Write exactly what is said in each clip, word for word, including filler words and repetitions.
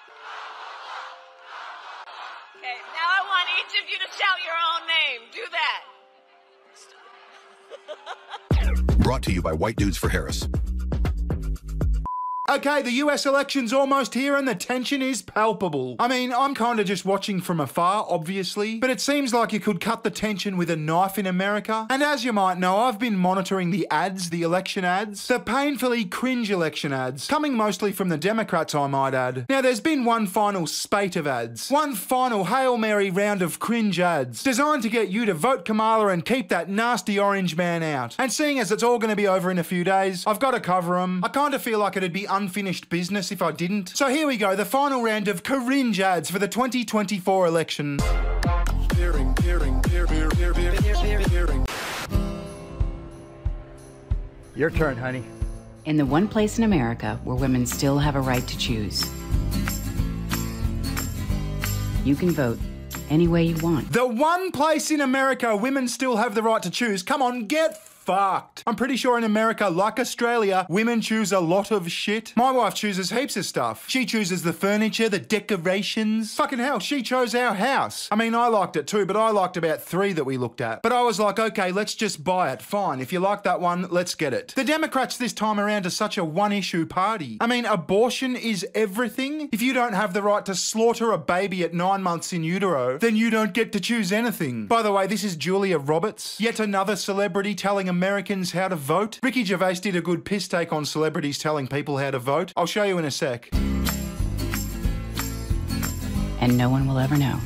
Okay, now I want each of you to shout your own name. Do that. Brought to you by White Dudes for Harris. Okay, the U S election's almost here and the tension is palpable. I mean, I'm kind of just watching from afar, obviously, but it seems like you could cut the tension with a knife in America. And as you might know, I've been monitoring the ads, the election ads, the painfully cringe election ads, coming mostly from the Democrats, I might add. Now, there's been one final spate of ads, one final Hail Mary round of cringe ads, designed to get you to vote Kamala and keep that nasty orange man out. And seeing as it's all going to be over in a few days, I've got to cover them. I kind of feel like it'd be unfinished business if I didn't. So here we go, the final round of cringe ads for the twenty twenty-four election. Your turn, honey. In the one place in America where women still have a right to choose, you can vote any way you want. The one place in America women still have the right to choose. Come on, get fucked. I'm pretty sure in America, like Australia, women choose a lot of shit. My wife chooses heaps of stuff. She chooses the furniture, the decorations. Fucking hell, she chose our house. I mean, I liked it too, but I liked about three that we looked at. But I was like, okay, let's just buy it. Fine. If you like that one, let's get it. The Democrats this time around are such a one-issue party. I mean, abortion is everything. If you don't have the right to slaughter a baby at nine months in utero, then you don't get to choose anything. By the way, this is Julia Roberts, yet another celebrity telling Americans how to vote. Ricky Gervais did a good piss take on celebrities telling people how to vote. I'll show you in a sec. And no one will ever know.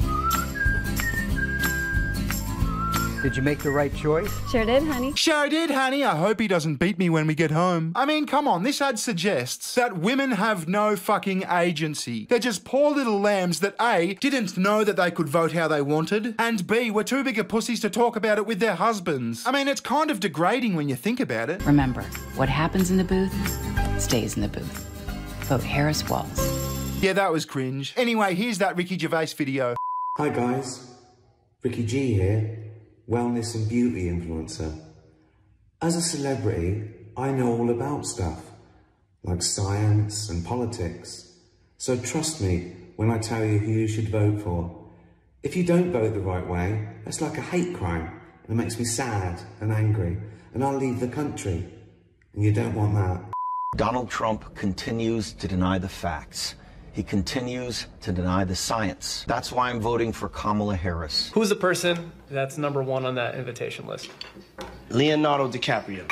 Did you make the right choice? Sure did, honey. Sure did, honey. I hope he doesn't beat me when we get home. I mean, come on, this ad suggests that women have no fucking agency. They're just poor little lambs that A, didn't know that they could vote how they wanted, and B, were too big a pussies to talk about it with their husbands. I mean, it's kind of degrading when you think about it. Remember, what happens in the booth stays in the booth. Vote Harris Walls. Yeah, that was cringe. Anyway, here's that Ricky Gervais video. Hi guys, Ricky G here. Wellness and beauty influencer. As a celebrity, I know all about stuff, like science and politics. So trust me when I tell you who you should vote for. If you don't vote the right way, that's like a hate crime, and it makes me sad and angry, and I'll leave the country. And you don't want that. Donald Trump continues to deny the facts. He continues to deny the science. That's why I'm voting for Kamala Harris. Who's the person that's number one on that invitation list? Leonardo DiCaprio.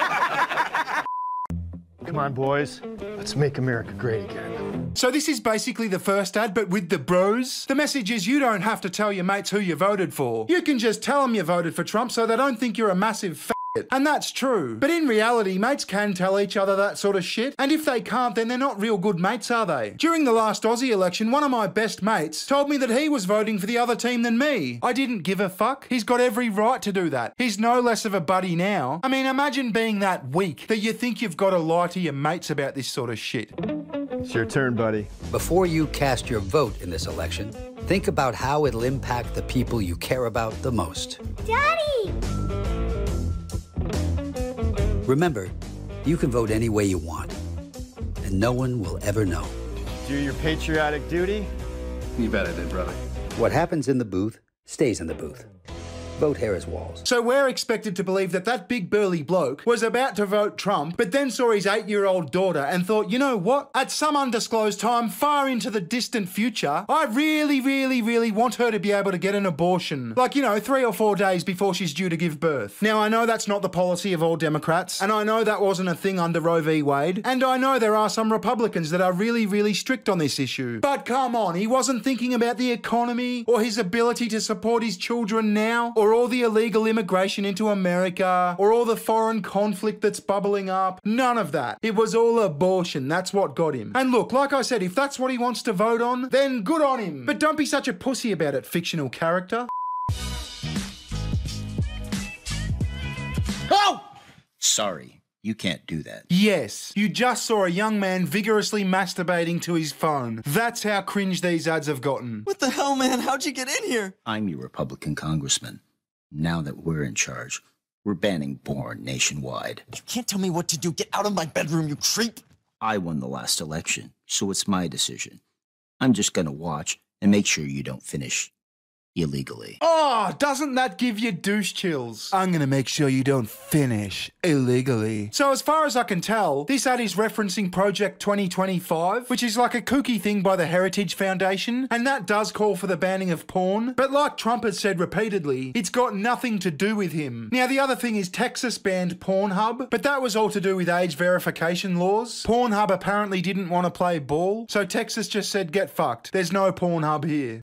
Come on, boys. Let's make America great again. So this is basically the first ad, but with the bros. The message is you don't have to tell your mates who you voted for. You can just tell them you voted for Trump so they don't think you're a massive f***. And that's true. But in reality, mates can tell each other that sort of shit. And if they can't, then they're not real good mates, are they? During the last Aussie election, one of my best mates told me that he was voting for the other team than me. I didn't give a fuck. He's got every right to do that. He's no less of a buddy now. I mean, imagine being that weak that you think you've got to lie to your mates about this sort of shit. It's your turn, buddy. Before you cast your vote in this election, think about how it'll impact the people you care about the most. Daddy! Remember, you can vote any way you want, and no one will ever know. Do your patriotic duty? You bet I did, brother. What happens in the booth stays in the booth. Vote Harris Walls. So we're expected to believe that that big burly bloke was about to vote Trump, but then saw his eight-year-old daughter and thought, you know what? At some undisclosed time far into the distant future, I really, really, really want her to be able to get an abortion. Like, you know, three or four days before she's due to give birth. Now, I know that's not the policy of all Democrats, and I know that wasn't a thing under Roe v. Wade, and I know there are some Republicans that are really, really strict on this issue. But come on, he wasn't thinking about the economy, or his ability to support his children now, or all the illegal immigration into America, or all the foreign conflict that's bubbling up. None of that. It was all abortion. That's what got him. And look, like I said, if that's what he wants to vote on, then good on him. But don't be such a pussy about it, fictional character. Oh! Sorry, you can't do that. Yes, you just saw a young man vigorously masturbating to his phone. That's how cringe these ads have gotten. What the hell, man? How'd you get in here? I'm your Republican congressman. Now that we're in charge, we're banning porn nationwide. You can't tell me what to do. Get out of my bedroom, you creep. I won the last election, so it's my decision. I'm just gonna watch and make sure you don't finish illegally. Oh, doesn't that give you douche chills? I'm gonna make sure you don't finish illegally. So as far as I can tell, this ad is referencing Project twenty twenty-five, which is like a kooky thing by the Heritage Foundation, and that does call for the banning of porn. But like Trump has said repeatedly, it's got nothing to do with him. Now the other thing is Texas banned Pornhub, but that was all to do with age verification laws. Pornhub apparently didn't want to play ball, so Texas just said get fucked. There's no Pornhub here.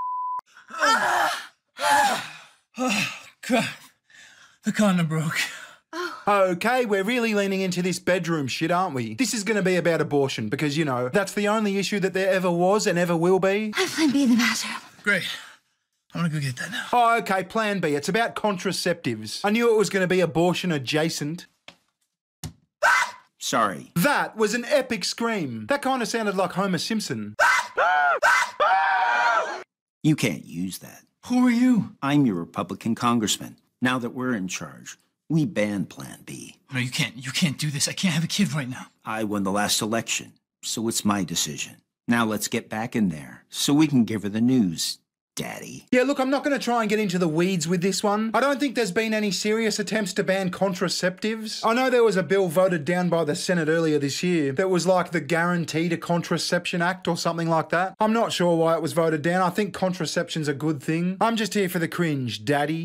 Oh, God. The condom broke. Okay, we're really leaning into this bedroom shit, aren't we? This is going to be about abortion because, you know, that's the only issue that there ever was and ever will be. I plan B in the bathroom. Great. I'm gonna go get that now. Oh, okay, plan B. It's about contraceptives. I knew it was going to be abortion adjacent. Sorry. That was an epic scream. That kind of sounded like Homer Simpson. You can't use that. Who are you? I'm your Republican congressman. Now that we're in charge, we ban Plan B. No, you can't. You can't do this. I can't have a kid right now. I won the last election, so it's my decision. Now let's get back in there so we can give her the news, Daddy. Yeah, look, I'm not going to try and get into the weeds with this one. I don't think there's been any serious attempts to ban contraceptives. I know there was a bill voted down by the Senate earlier this year that was like the Guarantee to Contraception Act or something like that. I'm not sure why it was voted down. I think contraception's a good thing. I'm just here for the cringe, Daddy.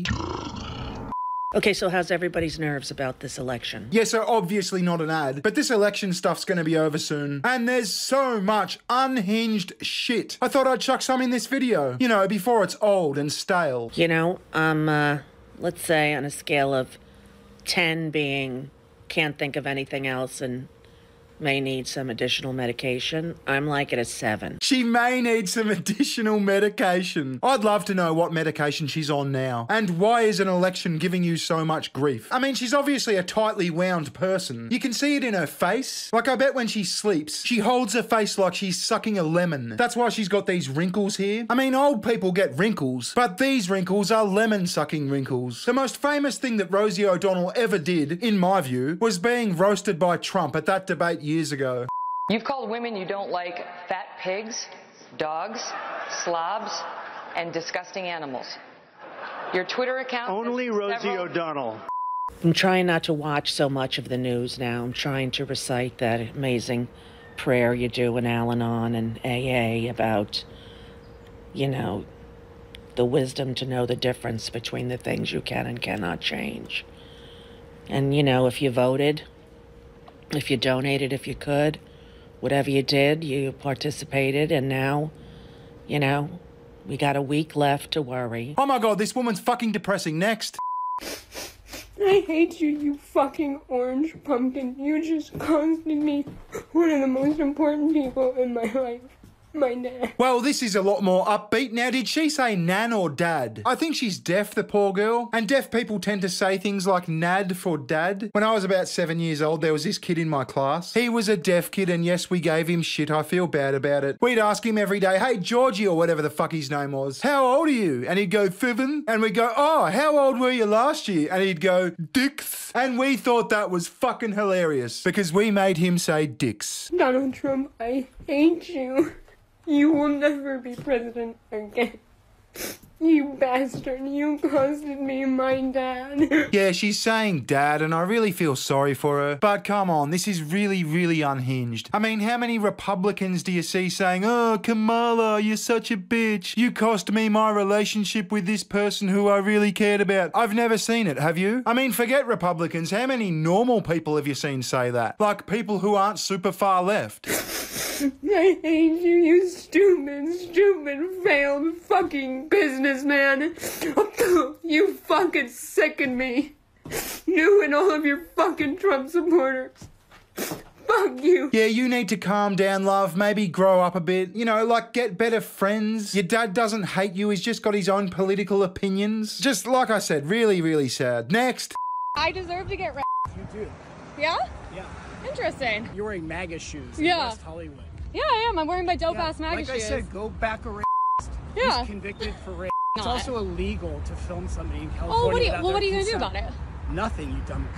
Okay, so how's everybody's nerves about this election? Yeah, so obviously not an ad, but this election stuff's gonna be over soon. And there's so much unhinged shit. I thought I'd chuck some in this video, you know, before it's old and stale. You know, um, uh, let's say on a scale of ten being can't think of anything else and may need some additional medication, I'm like at a seven. She may need some additional medication. I'd love to know what medication she's on now. And why is an election giving you so much grief? I mean, she's obviously a tightly wound person. You can see it in her face. Like, I bet when she sleeps, she holds her face like she's sucking a lemon. That's why she's got these wrinkles here. I mean, old people get wrinkles, but these wrinkles are lemon-sucking wrinkles. The most famous thing that Rosie O'Donnell ever did, in my view, was being roasted by Trump at that debate years ago. You've called women you don't like fat pigs, dogs, slobs, and disgusting animals. Your Twitter account... Only Rosie several... O'Donnell. I'm trying not to watch so much of the news now. I'm trying to recite that amazing prayer you do in Al-Anon and A A about, you know, the wisdom to know the difference between the things you can and cannot change. And, you know, if you voted... If you donated, if you could, whatever you did, you participated, and now, you know, we got a week left to worry. Oh my God, this woman's fucking depressing. Next. I hate you, you fucking orange pumpkin. You just costed me one of the most important people in my life. My dad. Well, this is a lot more upbeat. Now, did she say nan or dad? I think she's deaf, the poor girl. And deaf people tend to say things like nad for dad. When I was about seven years old, there was this kid in my class. He was a deaf kid, and yes, we gave him shit. I feel bad about it. We'd ask him every day, hey, Georgie, or whatever the fuck his name was, how old are you? And he'd go, seven. And we'd go, oh, how old were you last year? And he'd go, dicks. And we thought that was fucking hilarious because we made him say dicks. Donald Trump, I hate you. You will never be president again. You bastard, you costed me my dad. Yeah, she's saying dad, and I really feel sorry for her. But come on, this is really, really unhinged. I mean, how many Republicans do you see saying, oh, Kamala, you're such a bitch. You cost me my relationship with this person who I really cared about. I've never seen it, have you? I mean, forget Republicans. How many normal people have you seen say that? Like people who aren't super far left. I hate you, you stupid, stupid, failed fucking businessman. You fucking sicken me. You and all of your fucking Trump supporters. Fuck you. Yeah, you need to calm down, love. Maybe grow up a bit. You know, like get better friends. Your dad doesn't hate you. He's just got his own political opinions. Just like I said, really, really sad. Next. I deserve to get ra- You do. Yeah? Yeah. Interesting. You're wearing MAGA shoes in Yeah. West Hollywood. Yeah, I am. I'm wearing my dope ass MAGA like shoes. Like I said, go back a racist. Yeah. He's convicted for rape. It's Not. also illegal to film somebody in California. Oh, what are you? without Well, what are their you gonna do consent. about it? Nothing, you dumb c***.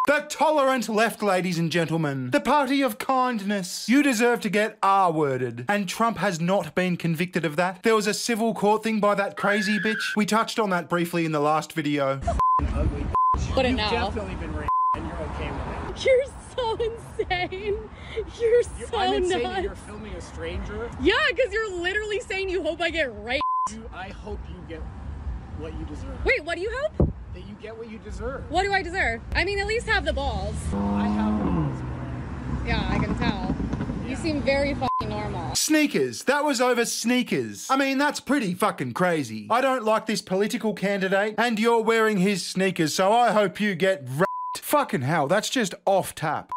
The tolerant left, ladies and gentlemen. The party of kindness. You deserve to get R-worded. And Trump has not been convicted of that. There was a civil court thing by that crazy bitch. We touched on that briefly in the last video. Ugly Put it You've now. definitely been raped and you're okay with it. You're so insane. You're, You're so I'm nuts. insane that you're filming a stranger. Yeah, because you're literally saying you hope I get raped. You, I hope you get what you deserve. Wait, what do you hope? That you get what you deserve. What do I deserve? I mean, at least have the balls. I have the balls. Yeah, I can tell. You seem very fucking normal. Sneakers. That was over sneakers. I mean, that's pretty fucking crazy. I don't like this political candidate, and you're wearing his sneakers, so I hope you get wrapped. Fucking hell, that's just off tap.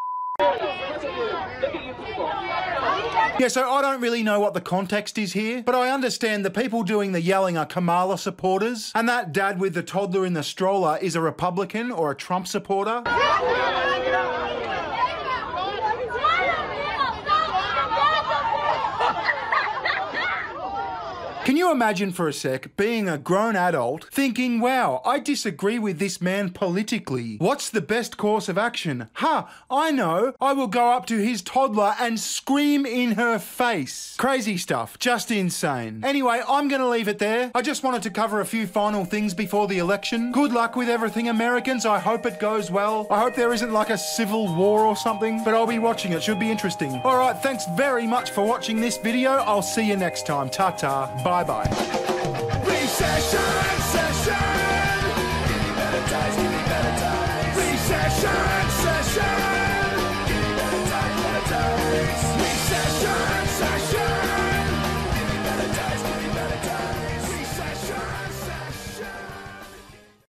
Yeah, so I don't really know what the context is here, but I understand the people doing the yelling are Kamala supporters, and that dad with the toddler in the stroller is a Republican or a Trump supporter. Can you imagine for a sec being a grown adult thinking, wow, I disagree with this man politically. What's the best course of action? Ha, huh, I know. I will go up to his toddler and scream in her face. Crazy stuff. Just insane. Anyway, I'm going to leave it there. I just wanted to cover a few final things before the election. Good luck with everything, Americans. I hope it goes well. I hope there isn't like a civil war or something, but I'll be watching it. Should be interesting. All right, thanks very much for watching this video. I'll see you next time. Ta-ta. Bye. Bye-bye. Recession, recession.